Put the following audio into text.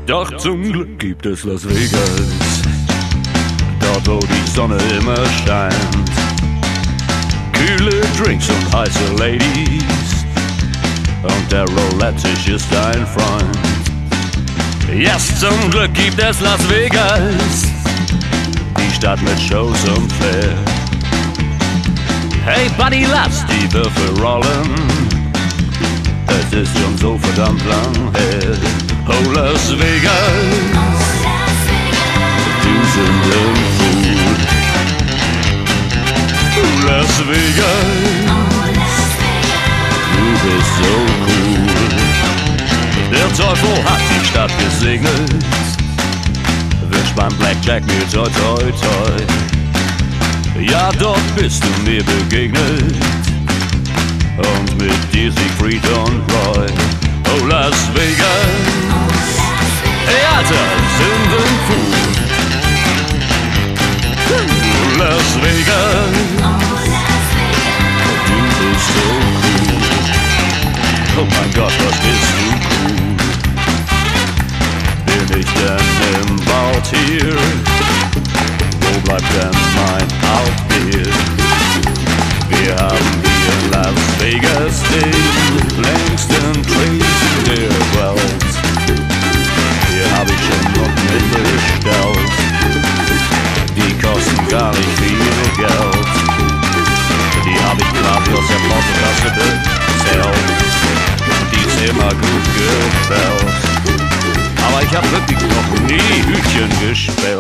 Doch zum Glück gibt es Las Vegas, dort wo die Sonne immer scheint. Kühle Drinks und heiße Ladies und der Roulette-Tisch ist ein Freund. Yes, zum Glück gibt es Las Vegas, die Stadt mit Shows und Flair. Hey Buddy, lass die Würfel rollen, es ist schon so verdammt lang her. Oh Las Vegas, du sind im Food. Oh Las Vegas, du bist so cool. Der Teufel hat die Stadt gesegnet, wünscht beim Blackjack mir toi toi toi. Ja, dort bist du mir begegnet und mit dir Siegfried und Roy. Oh Las Vegas, hey Alter, sind wir cool. Oh Las Vegas, du bist so cool. Oh mein Gott, was bist du cool. Bin ich denn im Wald hier? Wo bleibt denn mein Altbier? Wir haben hier in Las Vegas den längsten Tresen der Welt. Hier hab ich schon noch mitbestellt, die kosten gar nicht viel Geld. Die hab ich grad aus der Portokasse bezahlt, die ist immer gut gefällt. Aber ich hab wirklich noch nie Hütchen gespielt.